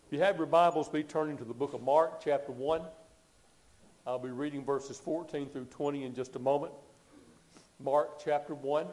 If you have your Bibles, be turning to the book of Mark, chapter 1. I'll be reading verses 14 through 20 in just a moment. Mark, chapter 1,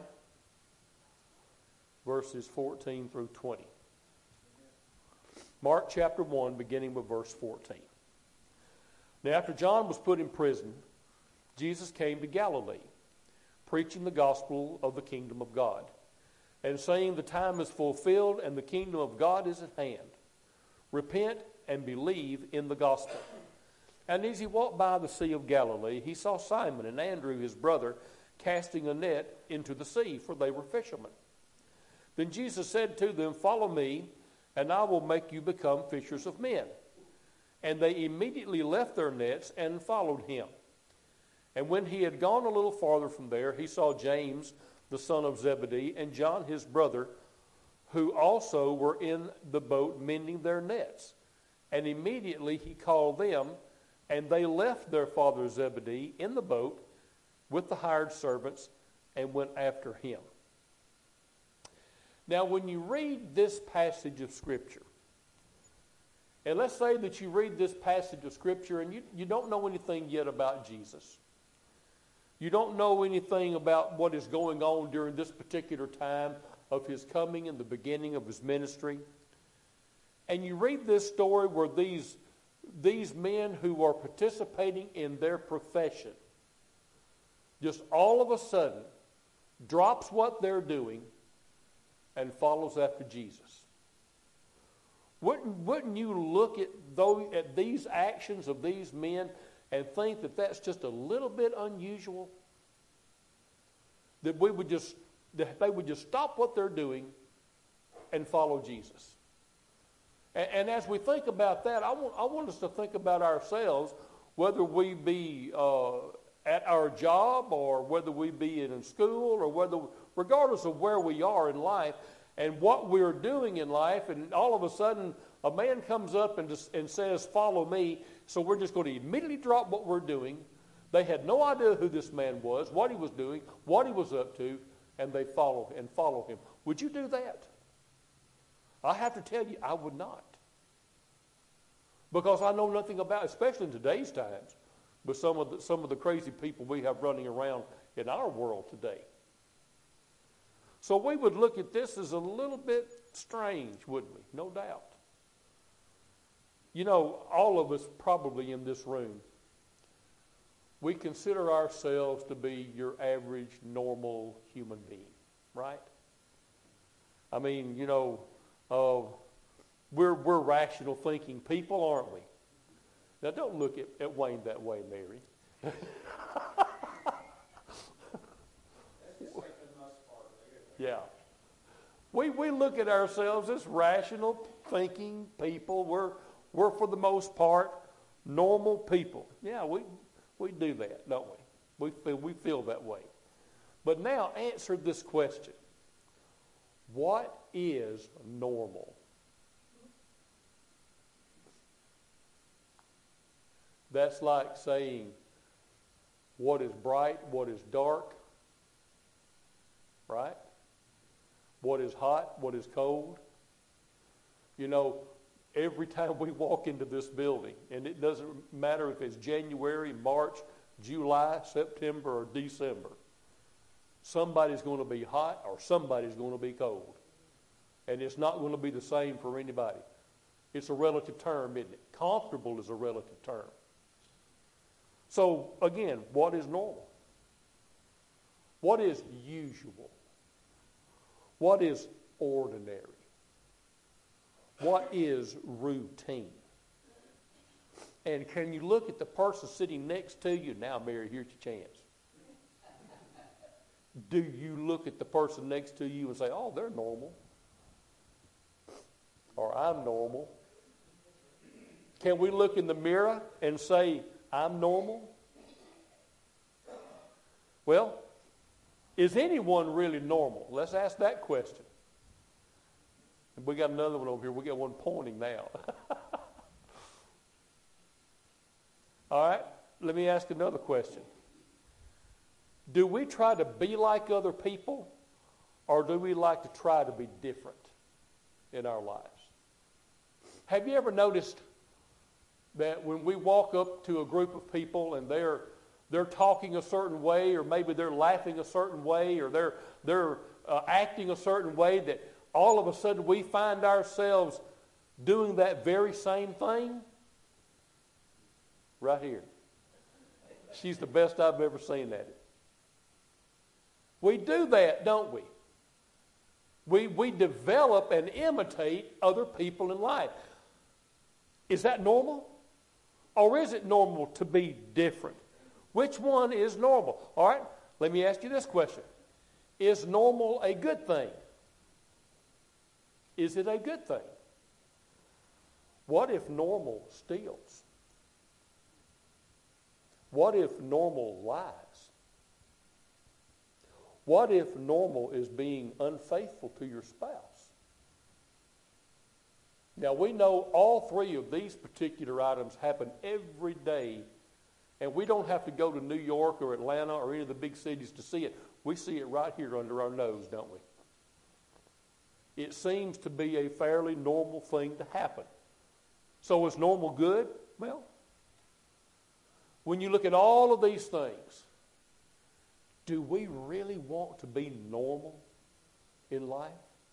verses 14 through 20. Mark, chapter 1, beginning with verse 14. Now, after John was put in prison, Jesus came to Galilee, preaching the gospel of the kingdom of God, and saying, "The time is fulfilled, and the kingdom of God is at hand. Repent and believe in the gospel." And as he walked by the Sea of Galilee, he saw Simon and Andrew, his brother, casting a net into the sea, for they were fishermen. Then Jesus said to them, "Follow me, and I will make you become fishers of men." And they immediately left their nets and followed him. And when he had gone a little farther from there, he saw James, the son of Zebedee, and John, his brother, who also were in the boat mending their nets. And immediately he called them, and they left their father Zebedee in the boat with the hired servants and went after him. Now, when you read this passage of Scripture, and let's say that you read this passage of Scripture and you don't know anything yet about Jesus. You don't know anything about what is going on during this particular time of his coming and the beginning of his ministry. And you read this story where these men who are participating in their profession just all of a sudden drops what they're doing and follows after Jesus. Wouldn't you look at these actions of these men and think that that's just a little bit unusual? That they would just stop what they're doing and follow Jesus. And as we think about that, I want us to think about ourselves, whether we be at our job or whether we be in school or regardless of where we are in life and what we're doing in life, and all of a sudden a man comes up and says, "Follow me," so we're just going to immediately drop what we're doing. They had no idea who this man was, what he was doing, what he was up to, and they follow him. Would you do that? I have to tell you, I would not. Because I know nothing about, especially in today's times, but some of the crazy people we have running around in our world today. So we would look at this as a little bit strange, wouldn't we? No doubt. You know, all of us probably in this room, we consider ourselves to be your average, normal human being, right? I mean, you know, we're rational thinking people, aren't we? Now, don't look at Wayne that way, Mary. Yeah. We look at ourselves as rational thinking people. We're for the most part normal people. Yeah, we do that, don't we? We feel that way. But now answer this question. What is normal? That's like saying what is bright, what is dark, right? What is hot, what is cold. You know, every time we walk into this building, and it doesn't matter if it's January, March, July, September, or December, somebody's going to be hot or somebody's going to be cold. And it's not going to be the same for anybody. It's a relative term, isn't it? Comfortable is a relative term. So, again, what is normal? What is usual? What is ordinary? What is routine? And can you look at the person sitting next to you? Now, Mary, here's your chance. Do you look at the person next to you and say, "Oh, they're normal"? Or "I'm normal"? Can we look in the mirror and say, "I'm normal"? Well, is anyone really normal? Let's ask that question. And we got another one over here. We got one pointing now. All right, let me ask another question. Do we try to be like other people, or do we like to try to be different in our lives? Have you ever noticed that when we walk up to a group of people and they're talking a certain way, or maybe they're laughing a certain way, or they're acting a certain way, that all of a sudden we find ourselves doing that very same thing? Right here. She's the best I've ever seen at it. We do that, don't we? We develop and imitate other people in life. Is that normal? Or is it normal to be different? Which one is normal? All right, let me ask you this question. Is normal a good thing? Is it a good thing? What if normal steals? What if normal lies? What if normal is being unfaithful to your spouse? Now, we know all three of these particular items happen every day, and we don't have to go to New York or Atlanta or any of the big cities to see it. We see it right here under our nose, don't we? It seems to be a fairly normal thing to happen. So is normal good? Well, when you look at all of these things, do we really want to be normal in life?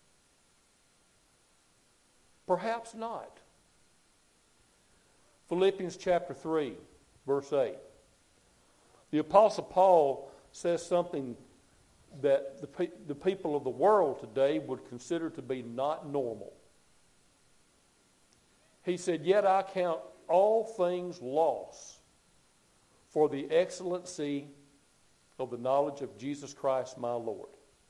Perhaps not. Philippians chapter 3, verse 8. The Apostle Paul says something that the people of the world today would consider to be not normal. He said, "Yet I count all things loss for the excellency of the knowledge of Jesus Christ my Lord,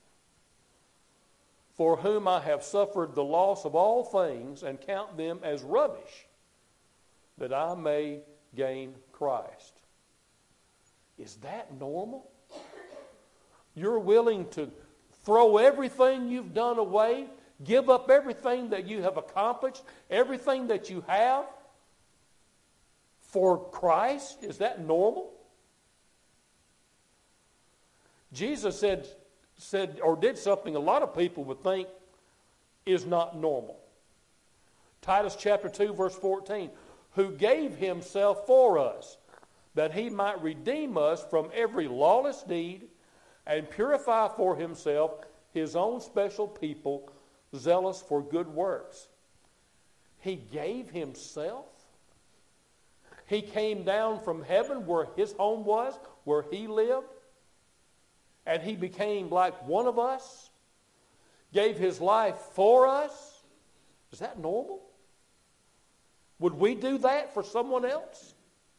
for whom I have suffered the loss of all things and count them as rubbish, that I may gain Christ." Is that normal? You're willing to throw everything you've done away, give up everything that you have accomplished, everything that you have for Christ? Is that normal? Jesus said or did something a lot of people would think is not normal. Titus chapter 2, verse 14, who gave himself for us, that he might redeem us from every lawless deed and purify for himself his own special people, zealous for good works. He gave himself. He came down from heaven where his home was, where he lived, and he became like one of us, gave his life for us. Is that normal? Would we do that for someone else?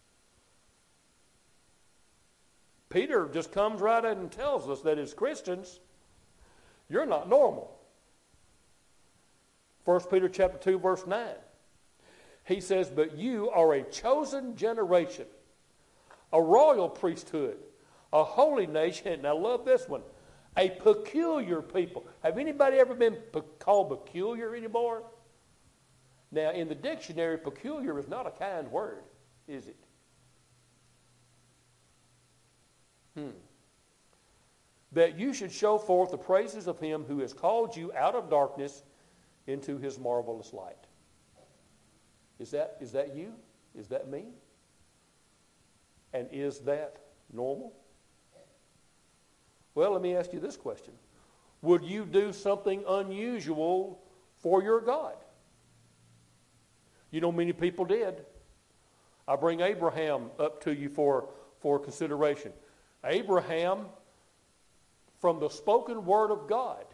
Peter just comes right in and tells us that as Christians, you're not normal. 1 Peter chapter 2, verse 9. He says, "But you are a chosen generation, a royal priesthood, a holy nation," and I love this one, "a peculiar people." Have anybody ever been called peculiar anymore? Now, in the dictionary, peculiar is not a kind word, is it? That you should show forth the praises of him who has called you out of darkness into his marvelous light. Is that you? Is that me? And is that normal? Well, let me ask you this question. Would you do something unusual for your God? You know, many people did. I bring Abraham up to you for consideration. Abraham, from the spoken word of God,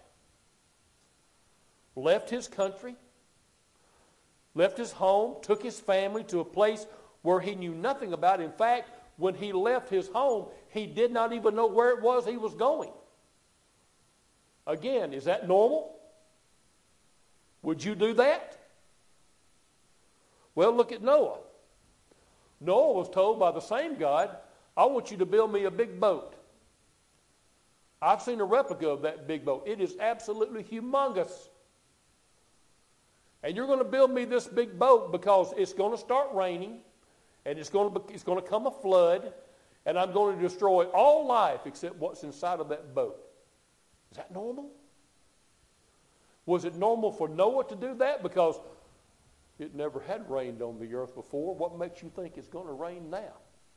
left his country, left his home, took his family to a place where he knew nothing about. In fact, when he left his home, he did not even know where it was he was going. Again, is that normal? Would you do that? Well, look at Noah. Noah was told by the same God, "I want you to build me a big boat." I've seen a replica of that big boat. It is absolutely humongous. And you're going to build me this big boat because it's going to start raining, and it's going to come a flood, and I'm going to destroy all life except what's inside of that boat. Is that normal? Was it normal for Noah to do that? Because It never had rained on the earth before. What makes you think it's going to rain now?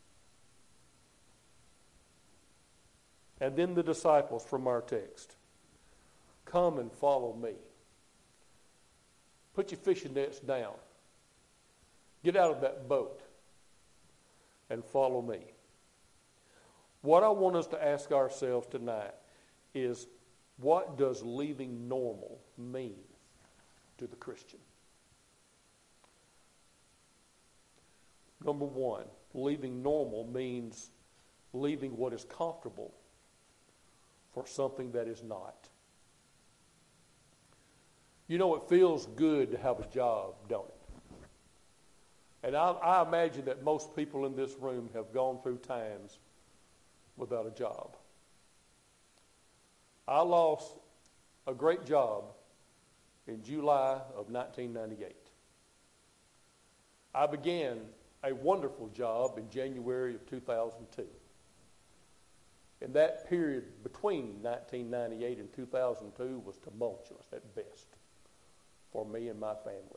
And then the disciples from our text. Come and follow me. Put your fishing nets down. Get out of that boat and follow me. What I want us to ask ourselves tonight is, what does leaving normal mean to the Christian? Number one, leaving normal means leaving what is comfortable for something that is not. You know, it feels good to have a job, don't it? And I imagine that most people in this room have gone through times without a job. I lost a great job in July of 1998. I began a wonderful job in January of 2002. And that period between 1998 and 2002 was tumultuous at best for me and my family.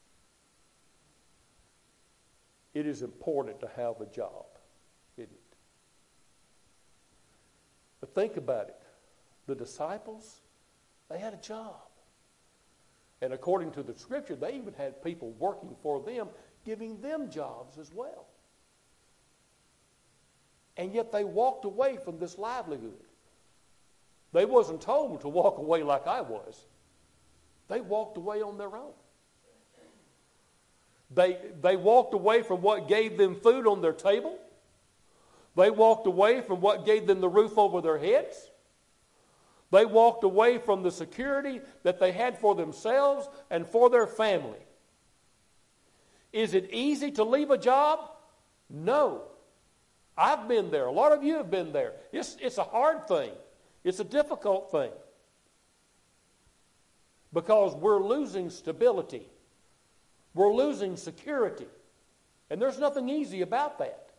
It is important to have a job, isn't it? But think about it. The disciples, they had a job. And according to the scripture, they even had people working for them, giving them jobs as well. And yet they walked away from this livelihood. They wasn't told to walk away like I was. They walked away on their own. They walked away from what gave them food on their table. They walked away from what gave them the roof over their heads. They walked away from the security that they had for themselves and for their family. Is it easy to leave a job? No. I've been there. A lot of you have been there. It's a hard thing. It's a difficult thing. Because we're losing stability. We're losing security. And there's nothing easy about that.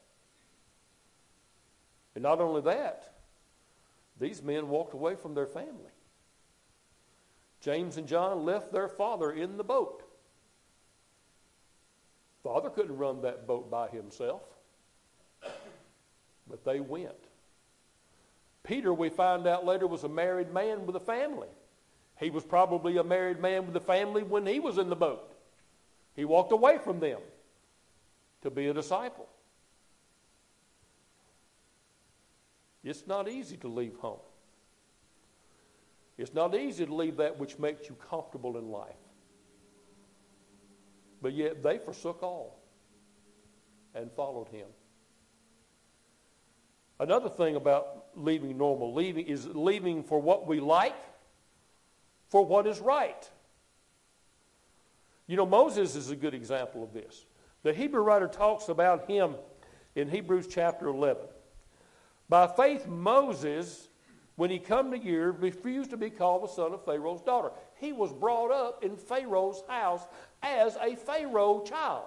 And not only that, these men walked away from their family. James and John left their father in the boat. Father couldn't run that boat by himself. But they went. Peter, we find out later, was a married man with a family. He was probably a married man with a family when he was in the boat. He walked away from them to be a disciple. It's not easy to leave home. It's not easy to leave that which makes you comfortable in life. But yet they forsook all and followed him. Another thing about leaving normal, leaving for what we like, for what is right. You know, Moses is a good example of this. The Hebrew writer talks about him in Hebrews chapter 11. By faith, Moses, when he come to year, refused to be called the son of Pharaoh's daughter. He was brought up in Pharaoh's house as a Pharaoh child.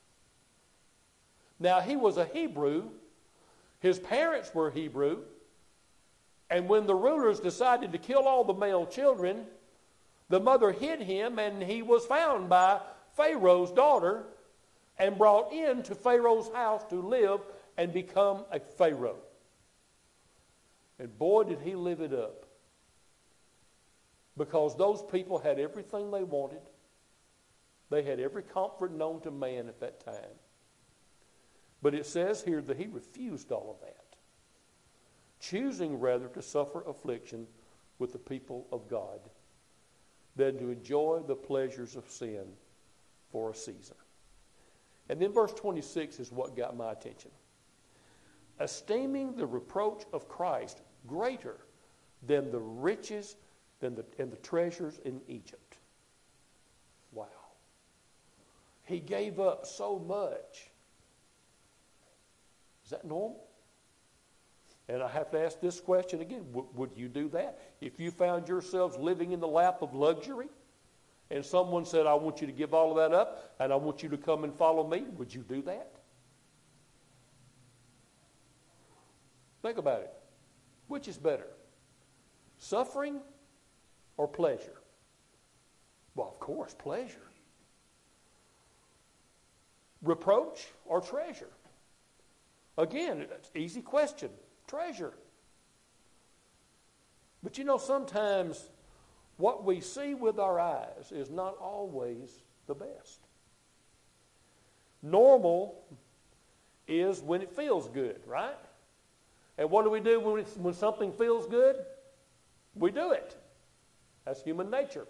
Now, he was a Hebrew. His parents were Hebrew. And when the rulers decided to kill all the male children, the mother hid him, and he was found by Pharaoh's daughter and brought into Pharaoh's house to live and become a Pharaoh. And boy, did he live it up. Because those people had everything they wanted. They had every comfort known to man at that time. But it says here that he refused all of that, choosing rather to suffer affliction with the people of God than to enjoy the pleasures of sin for a season. And then verse 26 is what got my attention. Esteeming the reproach of Christ greater than the riches and the treasures in Egypt. Wow. He gave up so much. Is that normal? And I have to ask this question again. Would you do that? If you found yourselves living in the lap of luxury and someone said, I want you to give all of that up and I want you to come and follow me, would you do that? Think about it. Which is better? Suffering or pleasure? Well, of course, pleasure. reproach or treasure? Again, easy question. Treasure. But you know, sometimes what we see with our eyes is not always the best. Normal is when it feels good, right? And what do we do when something feels good? We do it. That's human nature.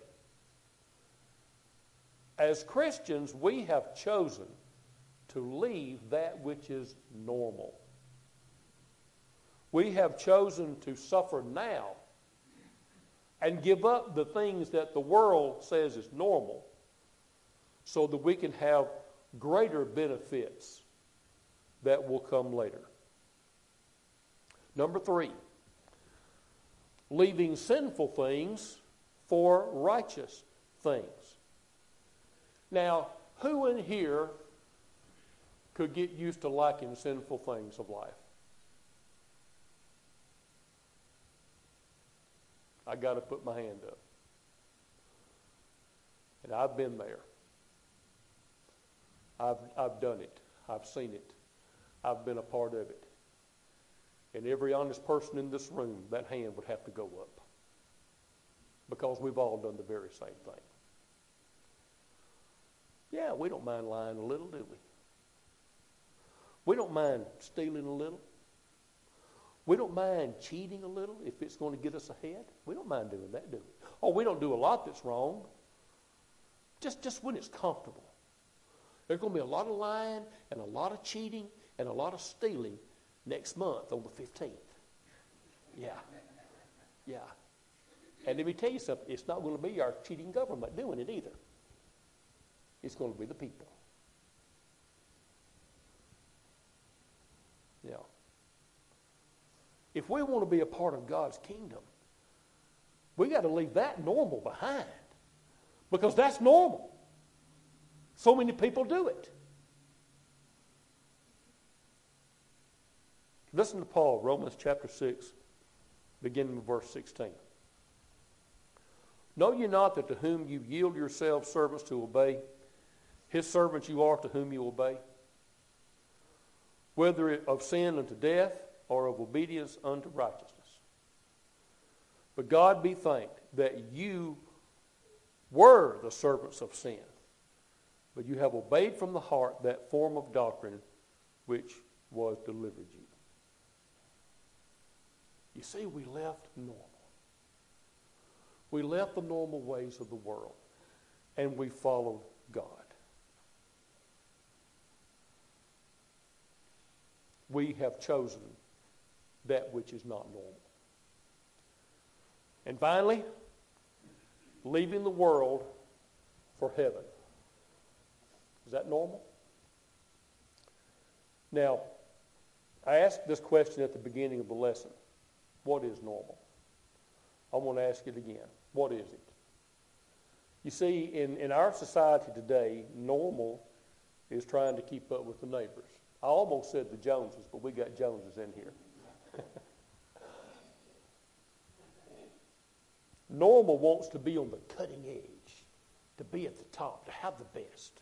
As Christians, we have chosen to leave that which is normal. We have chosen to suffer now and give up the things that the world says is normal so that we can have greater benefits that will come later. Number 3, leaving sinful things for righteous things. Now, who in here could get used to liking sinful things of life? I got to put my hand up. And I've been there. I've done it. I've seen it. I've been a part of it. And every honest person in this room, that hand would have to go up. Because we've all done the very same thing. Yeah, we don't mind lying a little, do we? We don't mind stealing a little. We don't mind cheating a little if it's going to get us ahead. We don't mind doing that, do we? Oh, we don't do a lot that's wrong. Just when it's comfortable. There's going to be a lot of lying and a lot of cheating and a lot of stealing next month on the 15th. Yeah. Yeah. And let me tell you something. It's not going to be our cheating government doing it either. It's going to be the people. Yeah. If we want to be a part of God's kingdom, we got to leave that normal behind. Because that's normal. So many people do it. Listen to Paul, Romans chapter 6, beginning with verse 16. Know ye not that to whom you yield yourselves servants to obey, his servants you are to whom you obey? Whether of sin unto death, or of obedience unto righteousness. But God be thanked that you were the servants of sin, but you have obeyed from the heart that form of doctrine which was delivered you. You see, we left normal. We left the normal ways of the world, and we followed God. We have chosen that which is not normal. And finally, leaving the world for heaven. Is that normal? Now, I asked this question at the beginning of the lesson. What is normal? I want to ask it again. What is it? You see, in our society today, normal is trying to keep up with the neighbors. I almost said the Joneses, but we got Joneses in here. Normal wants to be on the cutting edge, to be at the top, to have the best.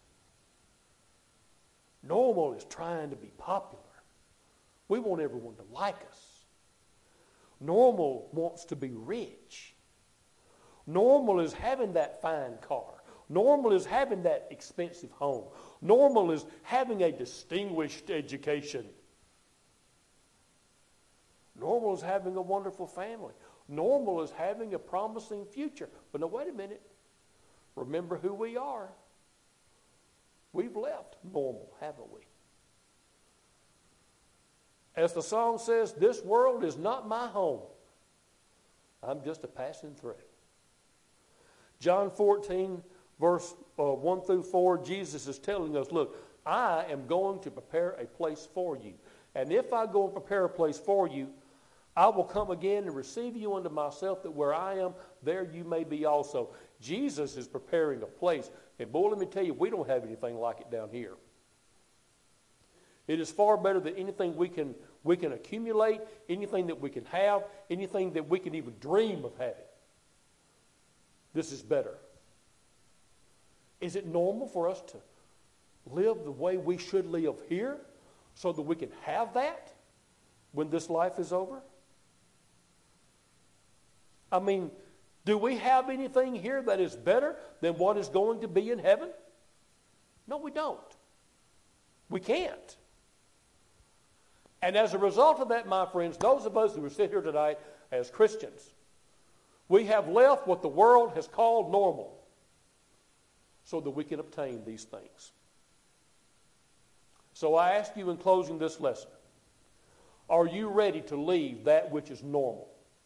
Normal is trying to be popular. We want everyone to like us. Normal wants to be rich. Normal is having that fine car. Normal is having that expensive home. Normal is having a distinguished education. Normal is having a wonderful family. Normal is having a promising future. But now, wait a minute. Remember who we are. We've left normal, haven't we? As the song says, this world is not my home. I'm just a passing through. John 14, verse 1 through 4, Jesus is telling us, look, I am going to prepare a place for you. And if I go and prepare a place for you, I will come again and receive you unto myself, that where I am, there you may be also. Jesus is preparing a place. And boy, let me tell you, we don't have anything like it down here. It is far better than anything we can accumulate, anything that we can have, anything that we can even dream of having. This is better. Is it normal for us live the way we should live here so that we can have that when this life is over? I mean, do we have anything here that is better than what is going to be in heaven? No, we don't. We can't. And as a result of that, my friends, those of us who are sitting here tonight as Christians, we have left what the world has called normal so that we can obtain these things. So I ask you in closing this lesson, are you ready to leave that which is normal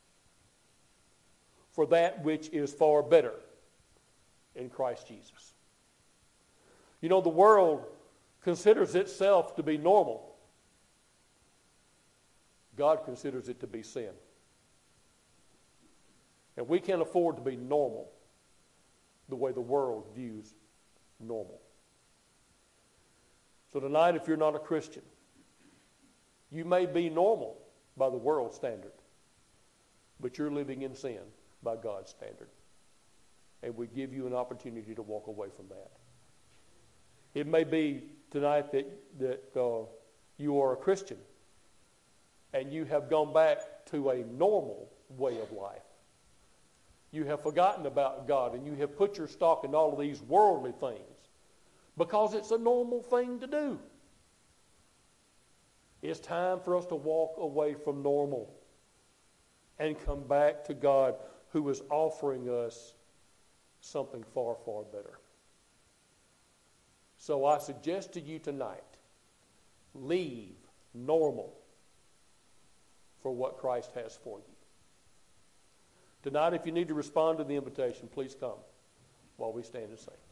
for that which is far better in Christ Jesus? You know, the world considers itself to be normal. God considers it to be sin. And we can't afford to be normal the way the world views normal. So tonight, if you're not a Christian, you may be normal by the world's standard, but you're living in sin by God's standard. And we give you an opportunity to walk away from that. It may be tonight that you are a Christian and you have gone back to a normal way of life. You have forgotten about God and you have put your stock in all of these worldly things because it's a normal thing to do. It's time for us to walk away from normal and come back to God, who is offering us something far, far better. So I suggest to you tonight, leave normal for what Christ has for you. Tonight, if you need to respond to the invitation, please come while we stand and sing.